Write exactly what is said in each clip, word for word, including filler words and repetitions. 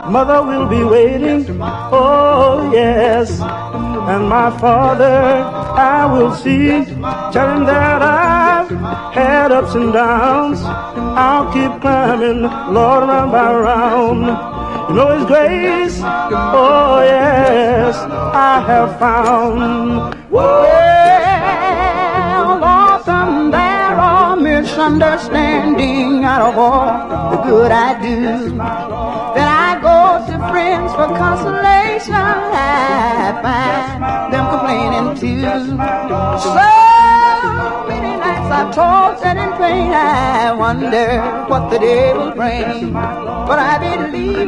Mother will be waiting, oh yes, and my father I will see, tell him that I've had ups and downs, I'll keep climbing, Lord, round by round. You know His grace, oh yes, I have found. Well, often there are misunderstanding out of all the good I do. Then I go to friends for consolation. I find them complaining too. So many nights I've tossed and in pain. I wonder what the day will bring. But I believe.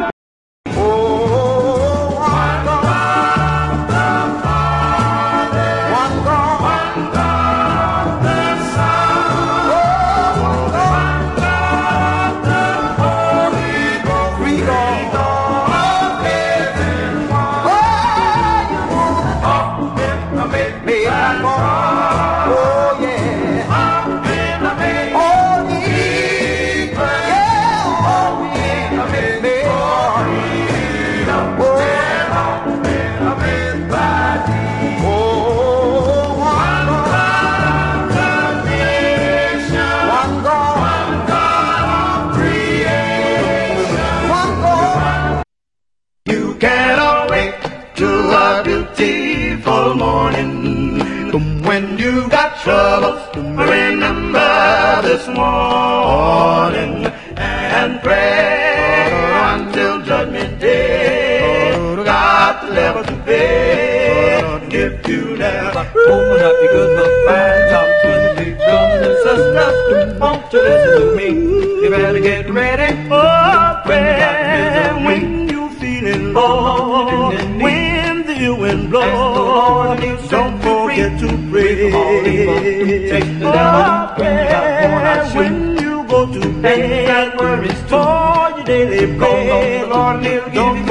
When you got trouble, remember this morning and pray until judgment day. God's never to fail. If you never open up your good book, find talk to the big brothers and sisters who want to listen to me. You better get ready for prayer when you feeling low, when the wind blows. Don't forget to pray. Oh, pray when you go to bed for your daily bread. Don't